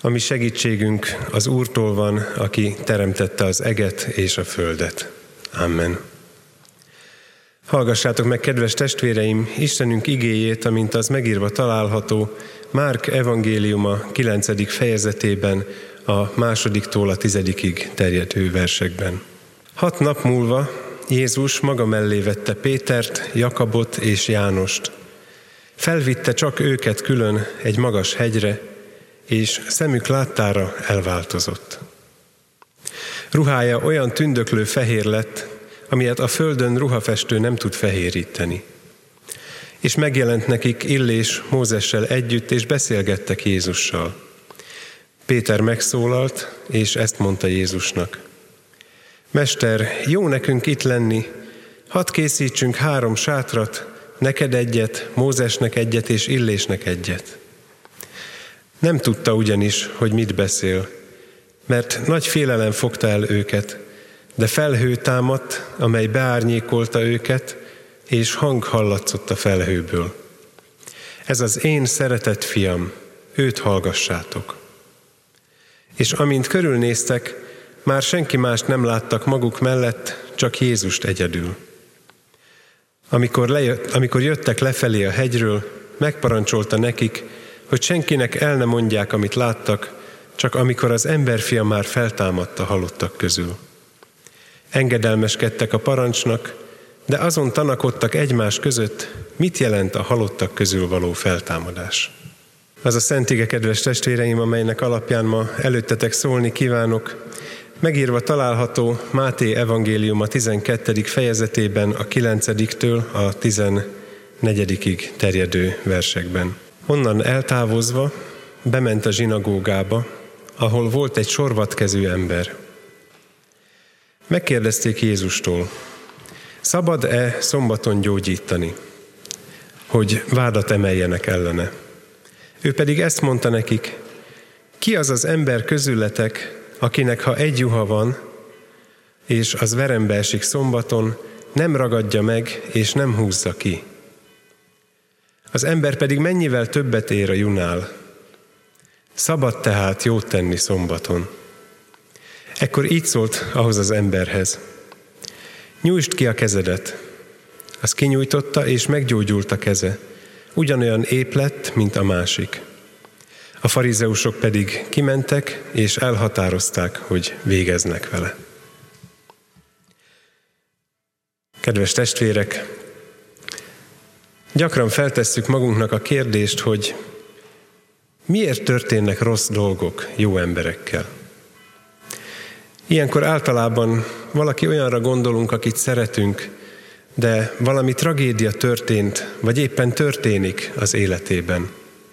A mi segítségünk az Úrtól van, aki teremtette az eget és a földet. Amen. Hallgassátok meg, kedves testvéreim, Istenünk igéjét, amint az megírva található Márk evangéliuma 9. fejezetében, a 2-tól a 10-ig terjedő versekben. 6 nap múlva Jézus maga mellé vette Pétert, Jakabot és Jánost. Felvitte csak őket külön egy magas hegyre, és szemük láttára elváltozott. Ruhája olyan tündöklő fehér lett, amilyet a földön ruhafestő nem tud fehéríteni. És megjelent nekik Illés Mózessel együtt, és beszélgettek Jézussal. Péter megszólalt, és ezt mondta Jézusnak. Mester, jó nekünk itt lenni, hadd készítsünk 3 sátrat, neked egyet, Mózesnek egyet és Illésnek egyet. Nem tudta ugyanis, hogy mit beszél, mert nagy félelem fogta el őket, de felhő támadt, amely beárnyékolta őket, és hang hallatszott a felhőből. Ez az én szeretett fiam, őt hallgassátok. És amint körülnéztek, már senki mást nem láttak maguk mellett, csak Jézust egyedül. Amikor jöttek lefelé a hegyről, megparancsolta nekik, hogy senkinek el ne mondják, amit láttak, csak amikor az emberfia már feltámadt a halottak közül. Engedelmeskedtek a parancsnak, de azon tanakodtak egymás között, mit jelent a halottak közül való feltámadás. Az a szent ige, kedves testvéreim, amelynek alapján ma előttetek szólni kívánok, megírva található Máté evangéliuma 12. fejezetében a 9-től a 14. terjedő versekben. Onnan eltávozva bement a zsinagógába, ahol volt egy sorvadkezű ember. Megkérdezték Jézustól, szabad-e szombaton gyógyítani, hogy vádat emeljenek ellene. Ő pedig ezt mondta nekik, ki az az ember közületek, akinek ha egy juha van, és az verembe esik szombaton, nem ragadja meg, és nem húzza ki. Az ember pedig mennyivel többet ér a junál. Szabad tehát jót tenni szombaton. Ekkor így szólt ahhoz az emberhez. Nyújtsd ki a kezedet. Az kinyújtotta, és meggyógyult a keze. Ugyanolyan ép lett, mint a másik. A farizeusok pedig kimentek, és elhatározták, hogy végeznek vele. Kedves testvérek, gyakran feltesszük magunknak a kérdést, hogy miért történnek rossz dolgok jó emberekkel? Ilyenkor általában valaki olyanra gondolunk, akit szeretünk, de valami tragédia történt, vagy éppen történik az életében.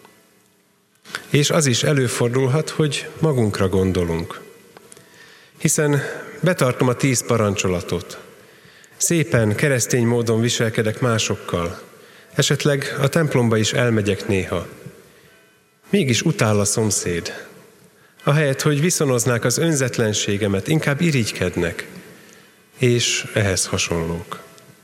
És az is előfordulhat, hogy magunkra gondolunk. Hiszen betartom a 10 parancsolatot. Szépen, keresztény módon viselkedek másokkal. Esetleg a templomba is elmegyek néha. Mégis utál a szomszéd. Ahelyett, hogy viszonoznák az önzetlenségemet, inkább irigykednek. És ehhez hasonlók.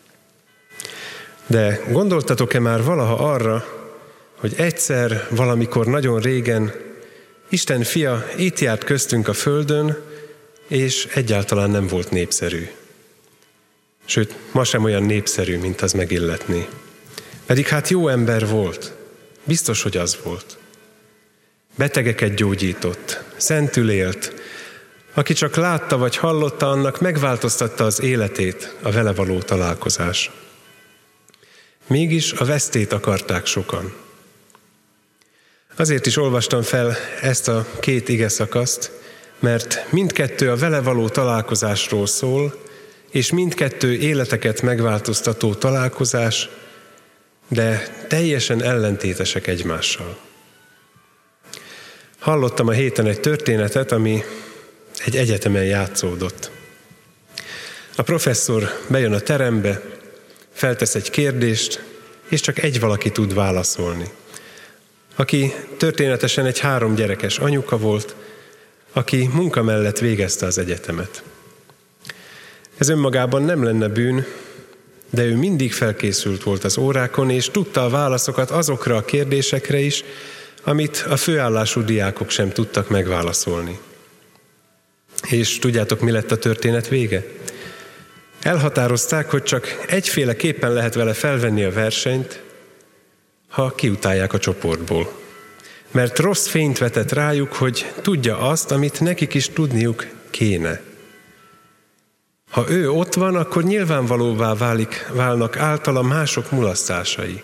De gondoltatok-e már valaha arra, hogy egyszer, valamikor nagyon régen Isten fia itt járt köztünk a földön, és egyáltalán nem volt népszerű. Sőt, ma sem olyan népszerű, mint az megilletné. Pedig hát jó ember volt. Biztos, hogy az volt. Betegeket gyógyított, szentül élt. Aki csak látta vagy hallotta, annak megváltoztatta az életét a vele való találkozás. Mégis a vesztét akarták sokan. Azért is olvastam fel ezt a 2 igeszakaszt, mert mindkettő a vele való találkozásról szól, és mindkettő életeket megváltoztató találkozás, de teljesen ellentétesek egymással. Hallottam a héten egy történetet, ami egy egyetemen játszódott. A professzor bejön a terembe, feltesz egy kérdést, és csak egy valaki tud válaszolni. Aki történetesen egy 3 gyerekes anyuka volt, aki munka mellett végezte az egyetemet. Ez önmagában nem lenne bűn, de ő mindig felkészült volt az órákon, és tudta a válaszokat azokra a kérdésekre is, amit a főállású diákok sem tudtak megválaszolni. És tudjátok, mi lett a történet vége? Elhatározták, hogy csak egyféleképpen lehet vele felvenni a versenyt, ha kiutálják a csoportból. Mert rossz fényt vetett rájuk, hogy tudja azt, amit nekik is tudniuk kéne. Ha ő ott van, akkor nyilvánvalóvá válnak általa mások mulasztásai.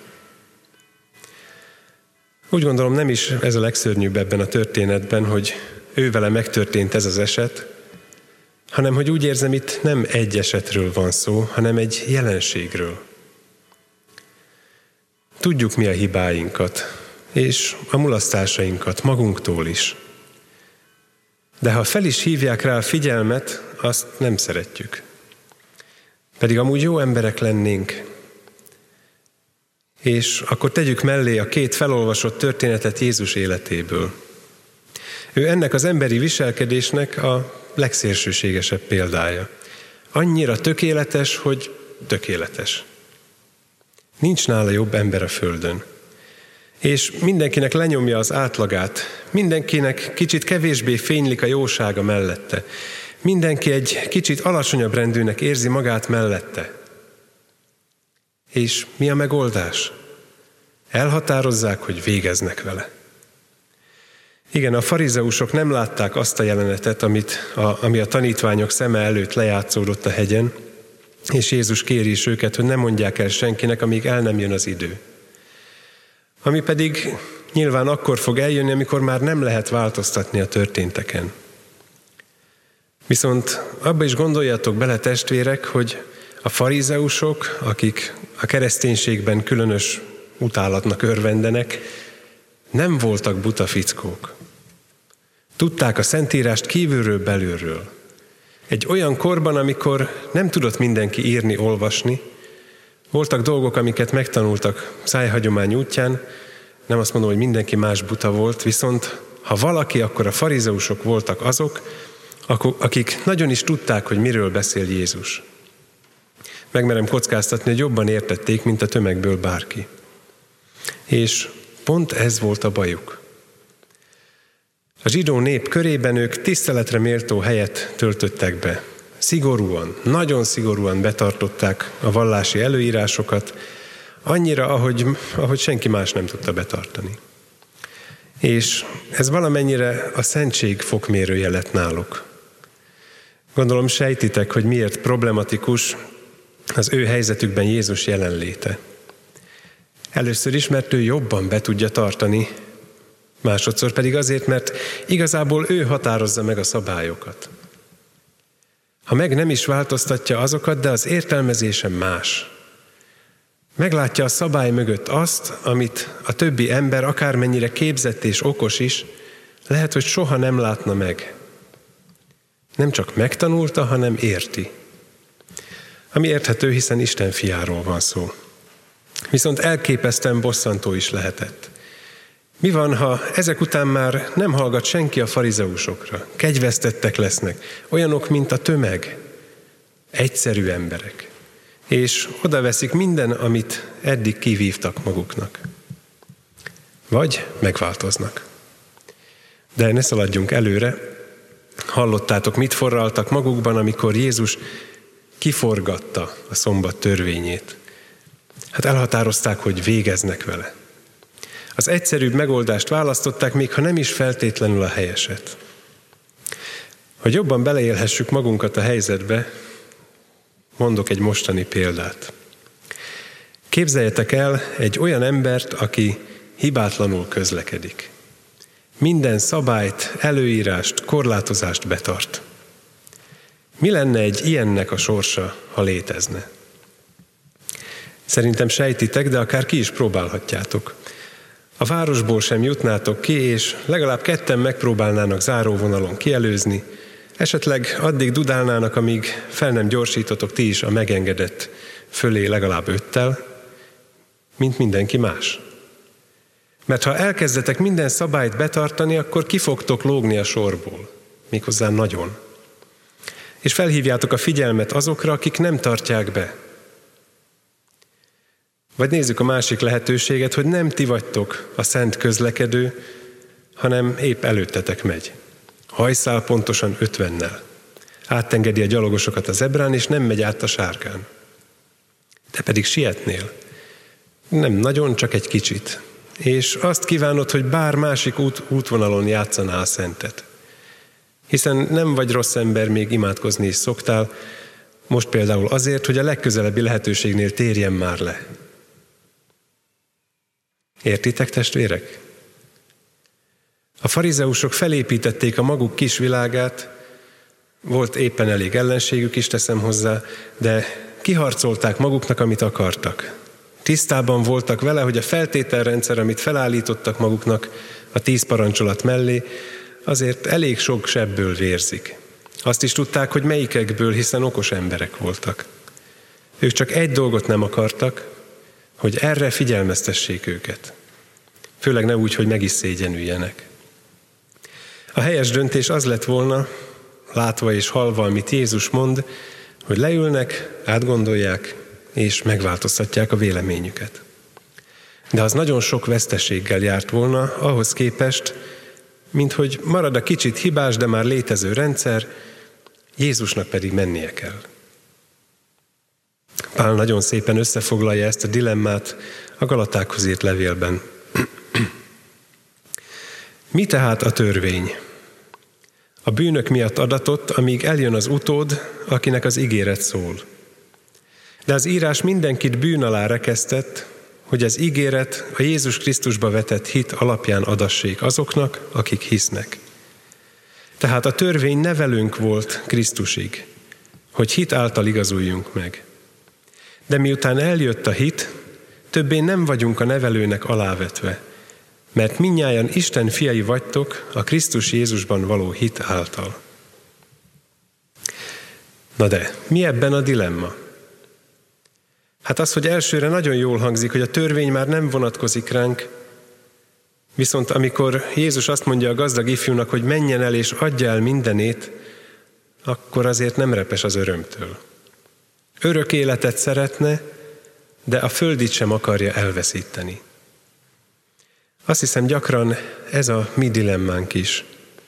Úgy gondolom, nem is ez a legszörnyűbb ebben a történetben, hogy ővele megtörtént ez az eset, hanem hogy úgy érzem, itt nem egy esetről van szó, hanem egy jelenségről. Tudjuk mi a hibáinkat, és a mulasztásainkat magunktól is. De ha fel is hívják rá a figyelmet, azt nem szeretjük. Pedig amúgy jó emberek lennénk. És akkor tegyük mellé a két felolvasott történetet Jézus életéből. Ő ennek az emberi viselkedésnek a legszélsőségesebb példája. Annyira tökéletes, hogy tökéletes. Nincs nála jobb ember a földön. És mindenkinek lenyomja az átlagát, mindenkinek kicsit kevésbé fénylik a jósága mellette. Mindenki egy kicsit alacsonyabb rendűnek érzi magát mellette. És mi a megoldás? Elhatározzák, hogy végeznek vele. Igen, a farizeusok nem látták azt a jelenetet, ami a tanítványok szeme előtt lejátszódott a hegyen, és Jézus kéri is őket, hogy ne mondják el senkinek, amíg el nem jön az idő. Ami pedig nyilván akkor fog eljönni, amikor már nem lehet változtatni a történteken. Viszont abba is gondoljatok bele, testvérek, hogy a farizeusok, akik a kereszténységben különös utálatnak örvendenek, nem voltak buta fickók. Tudták a Szentírást kívülről, belülről. Egy olyan korban, amikor nem tudott mindenki írni, olvasni, voltak dolgok, amiket megtanultak szájhagyomány útján, nem azt mondom, hogy mindenki más buta volt, viszont ha valaki, akkor a farizeusok voltak azok, akik nagyon is tudták, hogy miről beszél Jézus. Megmerem kockáztatni, hogy jobban értették, mint a tömegből bárki. És pont ez volt a bajuk. A zsidó nép körében ők tiszteletre méltó helyet töltöttek be. Szigorúan, nagyon szigorúan betartották a vallási előírásokat, annyira, ahogy senki más nem tudta betartani. És ez valamennyire a szentség fokmérője lett náluk. Gondolom sejtitek, hogy miért problematikus az ő helyzetükben Jézus jelenléte. Először is, mert ő jobban be tudja tartani, másodszor pedig azért, mert igazából ő határozza meg a szabályokat. Ha meg nem is változtatja azokat, de az értelmezése más. Meglátja a szabály mögött azt, amit a többi ember, akármennyire képzett és okos is, lehet, hogy soha nem látna meg. Nem csak megtanulta, hanem érti. Ami érthető, hiszen Isten fiáról van szó. Viszont elképesztően bosszantó is lehetett. Mi van, ha ezek után már nem hallgat senki a farizeusokra? Kegyvesztettek lesznek, olyanok, mint a tömeg, egyszerű emberek. És oda veszik minden, amit eddig kivívtak maguknak. Vagy megváltoznak. De ne szaladjunk előre. Hallottátok, mit forraltak magukban, amikor Jézus kiforgatta a szombat törvényét. Hát elhatározták, hogy végeznek vele. Az egyszerűbb megoldást választották, még ha nem is feltétlenül a helyeset. Hogy jobban beleélhessük magunkat a helyzetbe, mondok egy mostani példát. Képzeljetek el egy olyan embert, aki hibátlanul közlekedik. Minden szabályt, előírást, korlátozást betart. Mi lenne egy ilyennek a sorsa, ha létezne? Szerintem sejtitek, de akár ki is próbálhatjátok. A városból sem jutnátok ki, és legalább ketten megpróbálnának záróvonalon kielőzni, esetleg addig dudálnának, amíg fel nem gyorsítotok ti is a megengedett fölé legalább 5-tel, mint mindenki más. Mert ha elkezdetek minden szabályt betartani, akkor ki fogtok lógni a sorból, méghozzá nagyon. És felhívjátok a figyelmet azokra, akik nem tartják be. Vagy nézzük a másik lehetőséget, hogy nem ti vagytok a szent közlekedő, hanem épp előttetek megy. Hajszál pontosan 50-nel. Áttengedi a gyalogosokat a zebrán, és nem megy át a sárgán. Te pedig sietnél. Nem nagyon, csak egy kicsit. És azt kívánod, hogy bár másik útvonalon játszanál a szentet. Hiszen nem vagy rossz ember, még imádkozni is szoktál, most például azért, hogy a legközelebbi lehetőségnél térjen már le. Értitek, testvérek? A farizeusok felépítették a maguk kis világát, volt éppen elég ellenségük is, teszem hozzá, de kiharcolták maguknak, amit akartak. Tisztában voltak vele, hogy a feltételrendszer, amit felállítottak maguknak a 10 parancsolat mellé, azért elég sok sebből vérzik. Azt is tudták, hogy melyikekből, hiszen okos emberek voltak. Ők csak egy dolgot nem akartak, hogy erre figyelmeztessék őket. Főleg ne úgy, hogy meg is szégyenüljenek. A helyes döntés az lett volna, látva és hallva, amit Jézus mond, hogy leülnek, átgondolják, és megváltoztatják a véleményüket. De az nagyon sok veszteséggel járt volna, ahhoz képest, mint hogy marad a kicsit hibás, de már létező rendszer, Jézusnak pedig mennie kell. Pál nagyon szépen összefoglalja ezt a dilemmát a Galatákhoz írt levélben. Mi tehát a törvény? A bűnök miatt adatott, amíg eljön az utód, akinek az ígéret szól. De az írás mindenkit bűn alá rekesztett, hogy az ígéret a Jézus Krisztusba vetett hit alapján adassék azoknak, akik hisznek. Tehát a törvény nevelőnk volt Krisztusig, hogy hit által igazuljunk meg. De miután eljött a hit, többé nem vagyunk a nevelőnek alávetve, mert mindnyájan Isten fiai vagytok a Krisztus Jézusban való hit által. Na de, mi ebben a dilemma? Hát az, hogy elsőre nagyon jól hangzik, hogy a törvény már nem vonatkozik ránk, viszont amikor Jézus azt mondja a gazdag ifjúnak, hogy menjen el és adja el mindenét, akkor azért nem repes az örömtől. Örök életet szeretne, de a földit sem akarja elveszíteni. Azt hiszem, gyakran ez a mi dilemmánk is.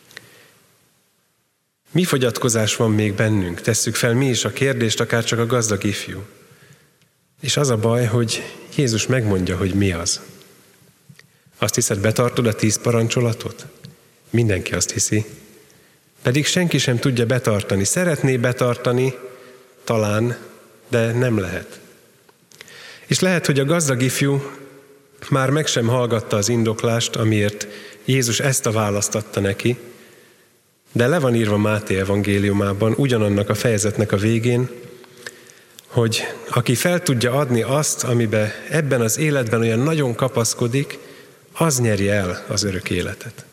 Mi fogyatkozás van még bennünk? Tesszük fel mi is a kérdést, akár csak a gazdag ifjú. És az a baj, hogy Jézus megmondja, hogy mi az. Azt hiszed, betartod a 10 parancsolatot? Mindenki azt hiszi. Pedig senki sem tudja betartani. Szeretné betartani, talán, de nem lehet. És lehet, hogy a gazdag ifjú már meg sem hallgatta az indoklást, amiért Jézus ezt a választ adta neki, de le van írva Máté evangéliumában, ugyanannak a fejezetnek a végén, hogy aki fel tudja adni azt, amiben ebben az életben olyan nagyon kapaszkodik, az nyeri el az örök életet.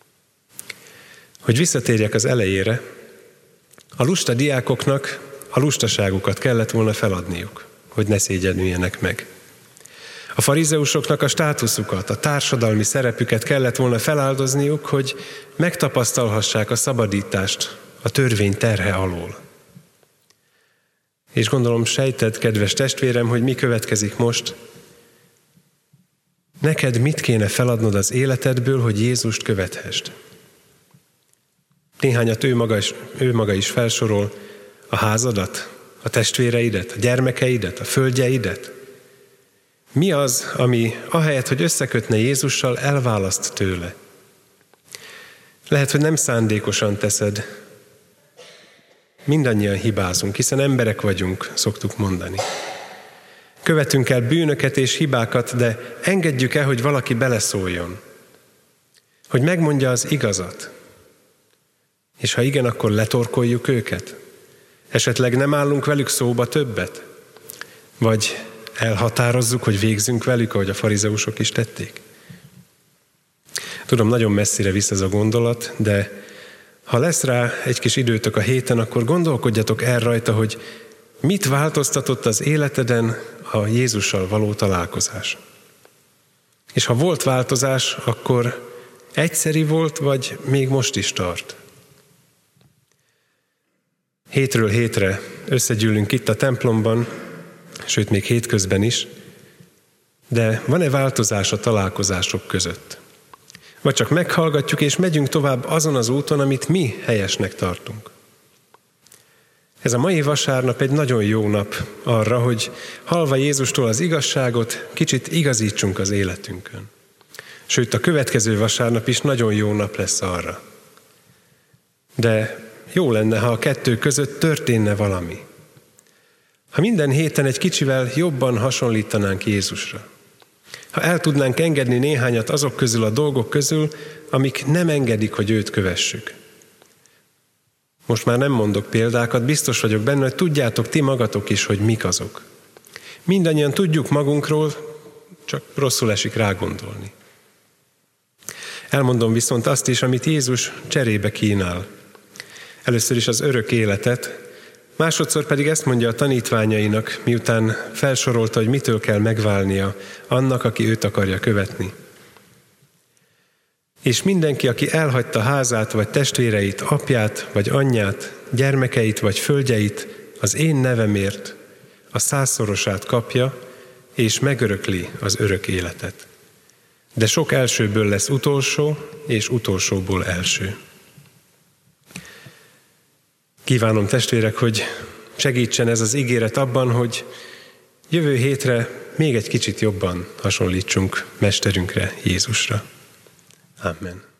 Hogy visszatérjek az elejére, a lusta diákoknak a lustaságukat kellett volna feladniuk, hogy ne szégyenüljenek meg. A farizeusoknak a státuszukat, a társadalmi szerepüket kellett volna feláldozniuk, hogy megtapasztalhassák a szabadítást a törvény terhe alól. És gondolom sejted, kedves testvérem, hogy mi következik most. Neked mit kéne feladnod az életedből, hogy Jézust követhesd? Néhányat ő maga is felsorol, a házadat, a testvéreidet, a gyermekeidet, a földjeidet. Mi az, ami ahelyett, hogy összekötne Jézussal, elválaszt tőle? Lehet, hogy nem szándékosan teszed. Mindannyian hibázunk, hiszen emberek vagyunk, szoktuk mondani. Követünk el bűnöket és hibákat, de engedjük el, hogy valaki beleszóljon. Hogy megmondja az igazat. És ha igen, akkor letorkoljuk őket. Esetleg nem állunk velük szóba többet? Vagy elhatározzuk, hogy végzünk velük, ahogy a farizeusok is tették? Tudom, nagyon messzire visz ez a gondolat, de ha lesz rá egy kis időtök a héten, akkor gondolkodjatok el rajta, hogy mit változtatott az életeden a Jézussal való találkozás. És ha volt változás, akkor egyszeri volt, vagy még most is tart? Hétről hétre összegyűlünk itt a templomban, sőt még hétközben is, de van-e változás a találkozások között? Vagy csak meghallgatjuk és megyünk tovább azon az úton, amit mi helyesnek tartunk. Ez a mai vasárnap egy nagyon jó nap arra, hogy hallva Jézustól az igazságot, kicsit igazítsunk az életünkön. Sőt, a következő vasárnap is nagyon jó nap lesz arra. De jó lenne, ha a kettő között történne valami. Ha minden héten egy kicsivel jobban hasonlítanánk Jézusra. Ha el tudnánk engedni néhányat azok közül a dolgok közül, amik nem engedik, hogy őt kövessük. Most már nem mondok példákat, biztos vagyok benne, hogy tudjátok ti magatok is, hogy mik azok. Mindannyian tudjuk magunkról, csak rosszul esik rágondolni. Elmondom viszont azt is, amit Jézus cserébe kínál. Először is az örök életet, másodszor pedig ezt mondja a tanítványainak, miután felsorolta, hogy mitől kell megválnia annak, aki őt akarja követni. És mindenki, aki elhagyta házát, vagy testvéreit, apját, vagy anyját, gyermekeit, vagy földjeit, az én nevemért a 100-szorosát kapja, és megörökli az örök életet. De sok elsőből lesz utolsó, és utolsóból első. Kívánom, testvérek, hogy segítsen ez az ígéret abban, hogy jövő hétre még egy kicsit jobban hasonlítsunk Mesterünkre, Jézusra. Amen.